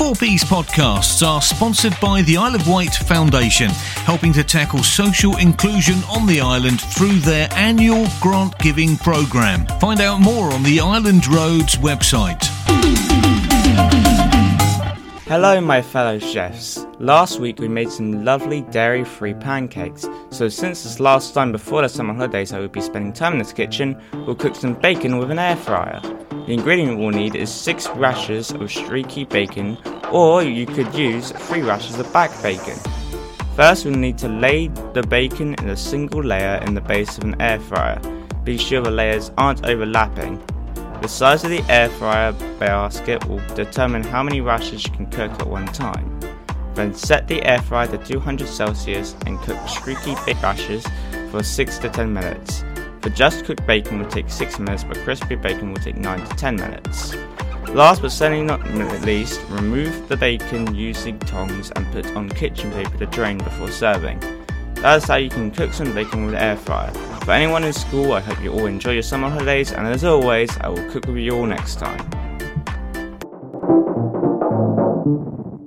4Ps podcasts are sponsored by the Isle of Wight Foundation, helping to tackle social inclusion on the island through their annual grant giving programme. Find out more on the Island Roads website. Hello my fellow chefs. Last week we made some lovely dairy-free pancakes, so since this last time before the summer holidays I would be spending time in this kitchen, we'll cook some bacon with an air fryer. The ingredient we'll need is 6 rashers of streaky bacon, or you could use 3 rashers of back bacon. First we'll need to lay the bacon in a single layer in the base of an air fryer. Be sure the layers aren't overlapping. The size of the air fryer basket will determine how many rashers you can cook at one time. Then set the air fryer to 200 Celsius and cook streaky bacon rashers for 6 to 10 minutes. For just cooked bacon will take 6 minutes, but crispy bacon will take 9 to 10 minutes. Last but certainly not least, remove the bacon using tongs and put on kitchen paper to drain before serving. That is how you can cook some bacon with an air fryer. For anyone in school, I hope you all enjoy your summer holidays, and as always, I will cook with you all next time.